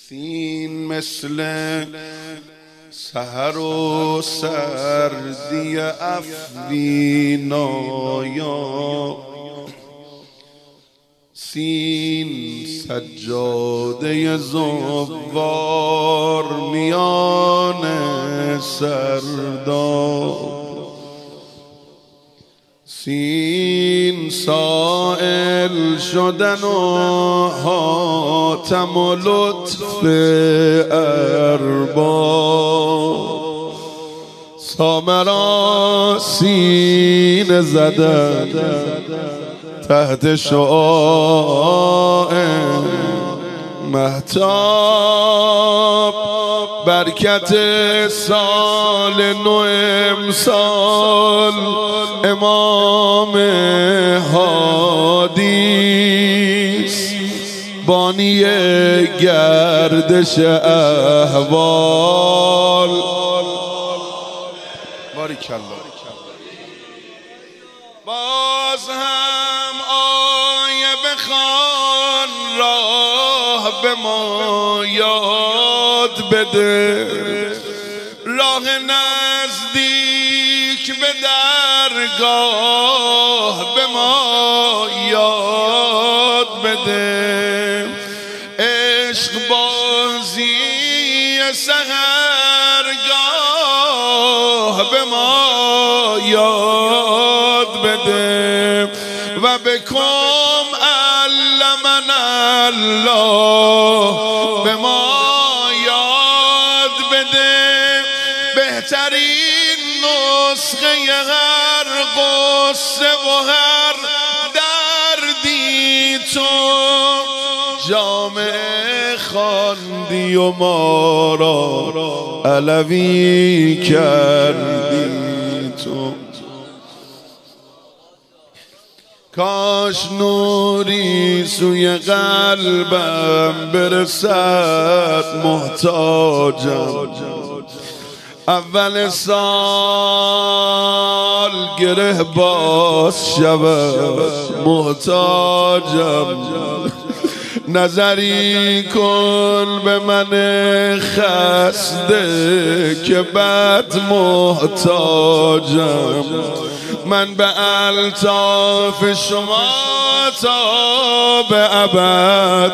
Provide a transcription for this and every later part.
سین مثل سحر و سردی افرینایا، سین سجاده زوار میان سرداب، سین سائل شدن و حاتم و لطف ارباب، سامرا سین زدن تحت شعاع مهتاب، برکت سال نو امسال امام هادیست، بانی گردش احوال. باریکالله. باز هم آیه بخوان، راه به ما یاد بده، راه نزدیک به درگاه به ما یاد بده، عشق بازی سحرگاه به ما یاد بده، و بکم علمنا الله به ما یاد بده، بهترین نسخه هر قصه و هر دردی تو، جامعه خواندی و ما را علوی کردی تو. کاش نوری سوی قلبم برسد، محتاجم اول سال گره باز شود، محتاجم نظری کن به من خسته که بد محتاجم، من به الطاف شما تا به ابد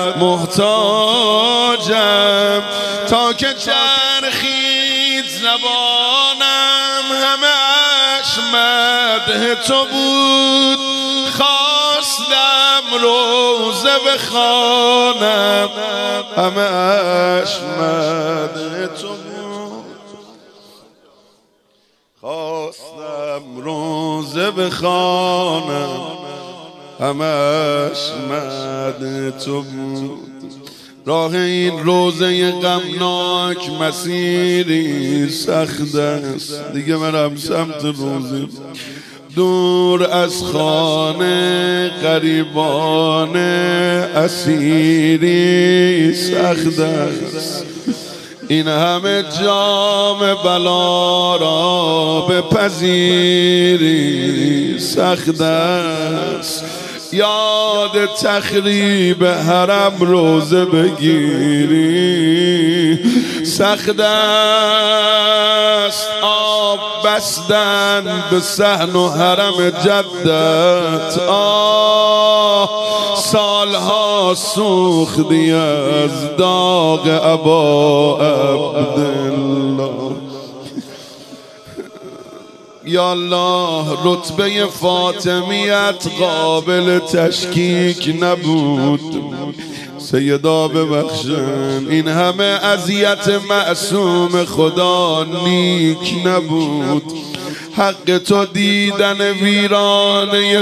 محتاجم، تا که چرخید زبانم همه‌اش مدح تو بود، خواستم روزه بخوانم همه‌اش مدح تو بود، خواستم روزه بخوانم همه‌اش مدح تو بود. راه این روزه غمناک مسیری سخت است، دیگه منم سمت روزه، دور از خانه غریبان اسیری سخت است، این همه جام بلا را بپذیری سخت است، یاد تخریب حرم روزه بگیری سخت است، آب بستن به صحن و حرم جدت، سالها سوختی از داغ ابا عبدالله. یا الله رتبه فاطمیت قابل تشکیک نبود، سیدا ببخشن این همه اذیت معصوم خدا نیک نبود، حق تو دیدن ویرانه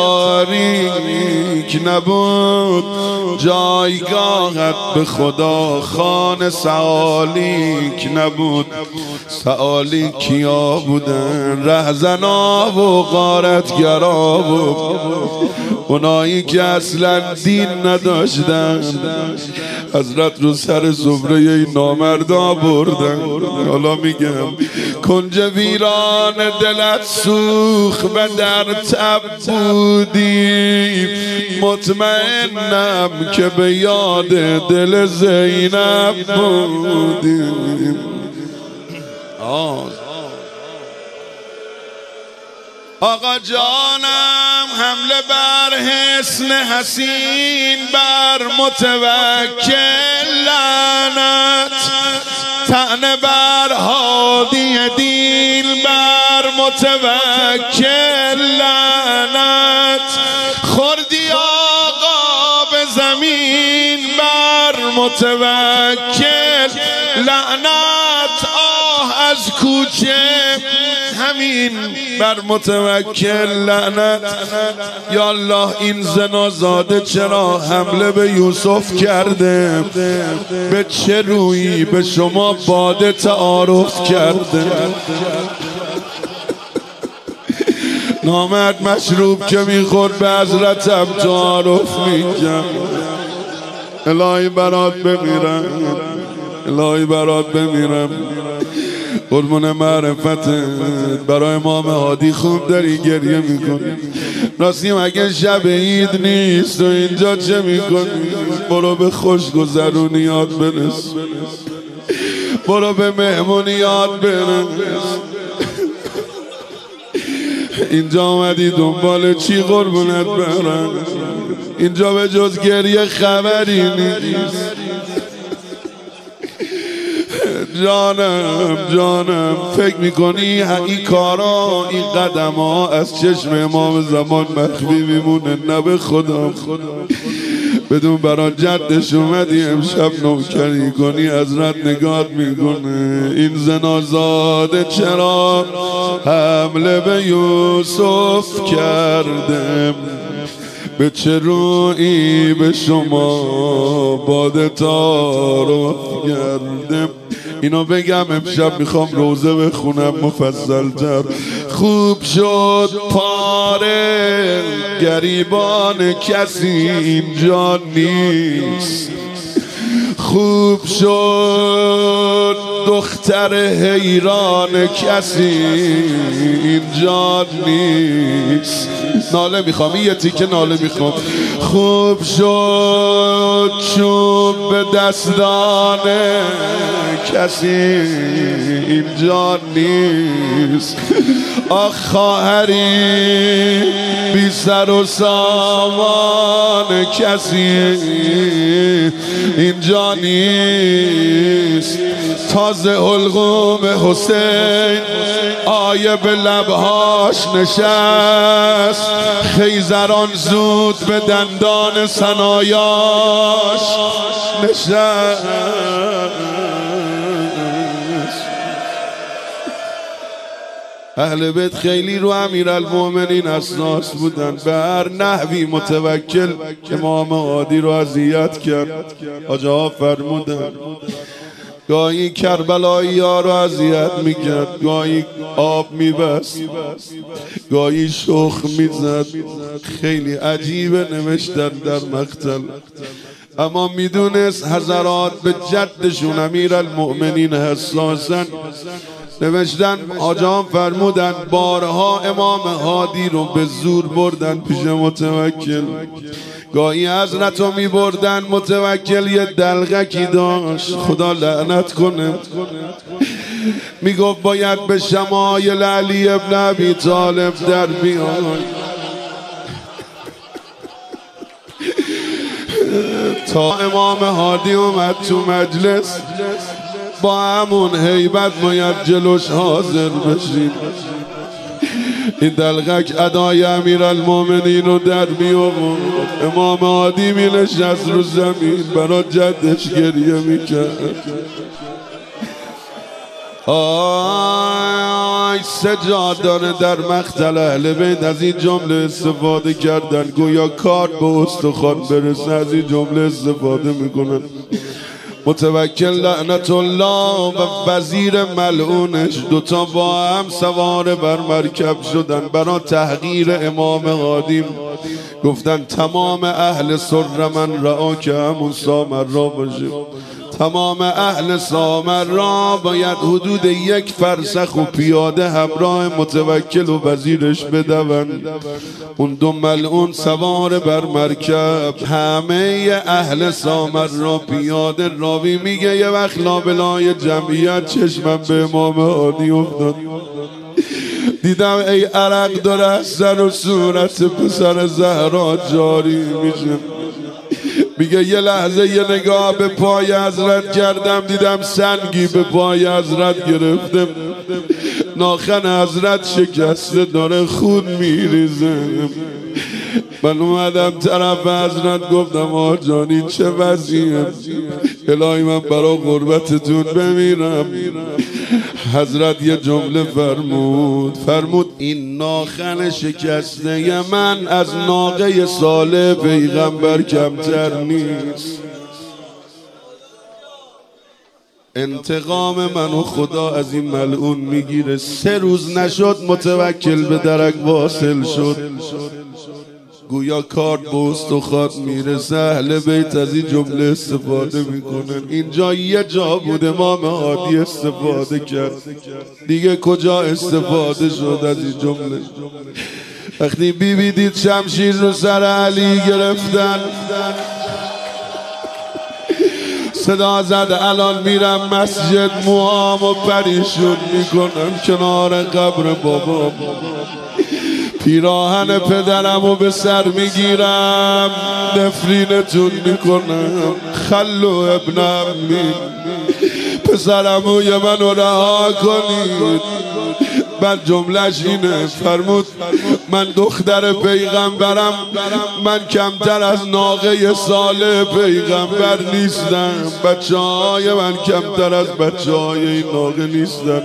تاریک نبود، جایگاهت به خدا خانه سعالیک نبود. سعالیک کیا بودن؟ رهزنا و غارتگرا و اونایی که اصلا دین نداشتن، حضرت رو سر زمره این نامردا بردن. حالا میگم کنج ویران دلت سوخ و در تب بودی، مطمئنم که به یاد دل زینب بودیم. آقا جانم حمله بر حسن حسین بر متوکل لعنت، طعنه بر هادی دین بر متوکل لعنت، خوردی آقا به زمین بر متوکل لعنت، آه از کوچه همین بر متوکل لعنت. یا الله این زنازاده چرا حمله به یوسف کرده؟ به چه رویی به شما باده تعارف کرده؟ نامرد مشروب که میخورد به حضرتم تعارف میکرد. الهی برات بمیرم، الهی برات بمیرم، قربون معرفتت. برای امام هادی خوب داری گریه میکنی. راستیم اگه شب عید نیست و اینجا چه میکنی؟ برو به خوشگذرونیات برس، برو به مهمونیات برس. اینجا اومدی دنبال چی قربونت برم؟ اینجا به جز گریه خبری نیست. جانم فکر میکنی این کارا این قدم ها از چشم امام زمان مخفی میمونه؟ نه به خدا بدون برای جدش اومدی امشب نوکری کنی. حضرت نگات میکنه این زنازاده چرا حمله به یوسف کردم؟ به چه رویی به شما باده تعارف کردم؟ اینو بگم امشب میخوام روزه بخونم مفصل تر. خوب شد پاره گریبان کسی اینجا نیست، خوب شد دختر حیران کسی اینجا نیست. ناله میخوام، یه تیکه ناله میخوام. خوب شد چوب به دستان کسی اینجا نیست. آخ خواهری بی سر و سامان کسی اینجا نیست. تازه حلقوم حسین آیه به لبهاش نشست، خیزران زود به دندان ثنایاش نشست. اهل بیت خیلی رو امیرالمومنین اساس بودن. به هر نحوی متوکل امام هادی رو اذیت کرد. آجاها فرمودن گاهی کربلایی ها رو اذیت میکرد، گاهی آب میبست، گاهی شخ میزد. خیلی عجیبه نوشتن در مقتل. اما میدونست حضرات به جدشون امیرالمؤمنین حساسن. نوشتن آجام فرمودن بارها امام هادی رو به زور بردن پیش متوکل. گاهی حضرت رو می بردن، متوکل یه دلغکی داشت خدا لعنت کنه، می گفت باید به شمایل علی ابن ابی طالب در بیان. تا امام هادی اومد تو مجلس با همون هیبت باید جلوش حاضر بشیم. این دلغک ادای امیرالمومنین رو در می آورد. امام هادی می نشست رو زمین برای جدش گریه می کرد. آی سجاد داره در مقتل اهل بیت از این جمله استفاده کردن، گویا کار به استخوان برسه از این جمله استفاده میکنن. متوکل لعنت الله و وزیر ملعونش دوتا با هم سوار بر مرکب شدن برای تحقیر امام هادی. گفتن تمام اهل سر من رعا که همون سامر را باشه. تمام اهل سامر را باید حدود 1 فرسخ و پیاده همراه متوکل و وزیرش بدوند. اون 2 ملعون سوار بر مرکب، همه اهل سامر را پیاده. راوی میگه یه وقت لابلای جمعیت چشمم به امام هادی افتاد، دیدم ای عرق داره از سر و صورت پسر زهرا جاری میشه. میگه یه لحظه یه نگاه به پای حضرت کردم، دیدم سنگی به پای حضرت گرفتم، ناخن حضرت شکسته داره خون میریزه. من اومدم طرف حضرت گفتم آقا جان این چه وضعیه؟ الهی من برای قربتتون بمیرم. حضرت یه جمله فرمود این ناخن شکسته من از ناقه صالح پیغمبر کمتر نیست. انتقام من و خدا از این ملعون میگیره. 3 روز نشد متوکل به درک واصل شد، گویا کارت به استخوان میرسه. اهل بیت از این جمله استفاده میکنن. اینجا یه جا بود امام هادی استفاده کرد، دیگه کجا استفاده شد از این جمله؟ وقتی بیبی دید شمشیر رو سر علی گرفتن، صدا زد الان میرم مسجد موامو پریشون میکنم کنار قبر بابا، پیراهن پدرمو به سر میگیرم نفرینتون میکنم. خلو ابن عمی، پسرموی منو رها کنید. بعد جملهش اینه، فرمود من دختر پیغمبرم، من کمتر از ناقه صالح پیغمبر نیستم. بچه های من کمتر از بچه های این ناقه نیستن.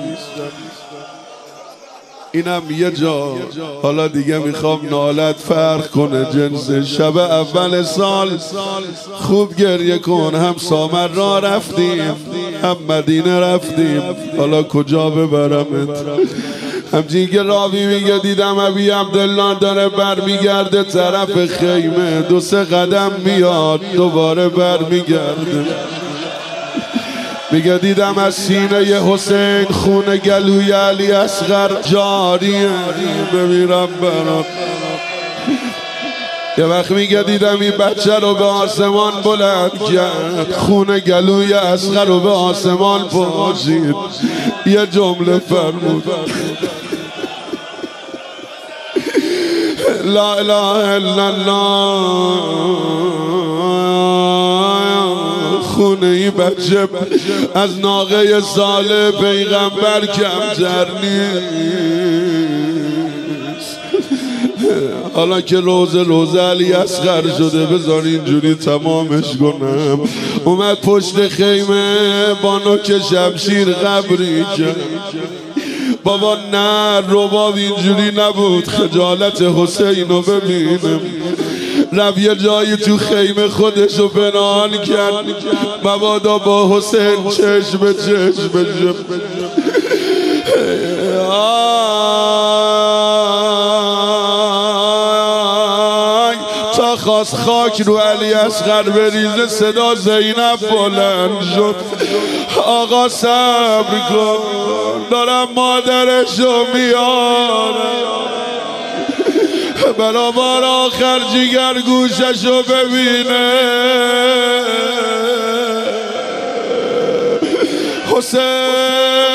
اینم یه جا. حالا دیگه میخوام نالت فرق کنه جنس. شب اول سال خوب گریه کن، هم سامر را رفتیم هم مدینه رفتیم، حالا کجا ببرمت؟ همچین که راوی میگه دیدم ابی عبدالله داره برمیگرده طرف خیمه، 2-3 قدم میاد دوباره برمیگرده. میگه دیدم از سینه حسین خون گلوی علی اصغر جاریه، بمیرم برات. یه وقت میگه دیدم این بچه رو به آسمان بلند کرد، خون گلوی اصغر رو به آسمان پاشید. یه جمله فرمود لا اله الا الله. خونه ای بچه از ناقه صالح پیغمبر کمتر نیست. حالا که روزه علی اصغر شده بذار اینجوری تمامش کنم. اومد پشت خیمه با نوک شمشیر قبری کرد. بابا نه رباب اینجوری نبود، خجالت حسین رو ببینم. رفت یه جایی تو خیمه خودشو پنهان کرد، مبادا با حسین چشم به چشم بشه. تا خواست خاک رو علی اصغر بریزه صدا زینب بلند شد، آقا صبر کن دارم مادرشو میارم. برابر آخر جگر گوششو ببینه. حسین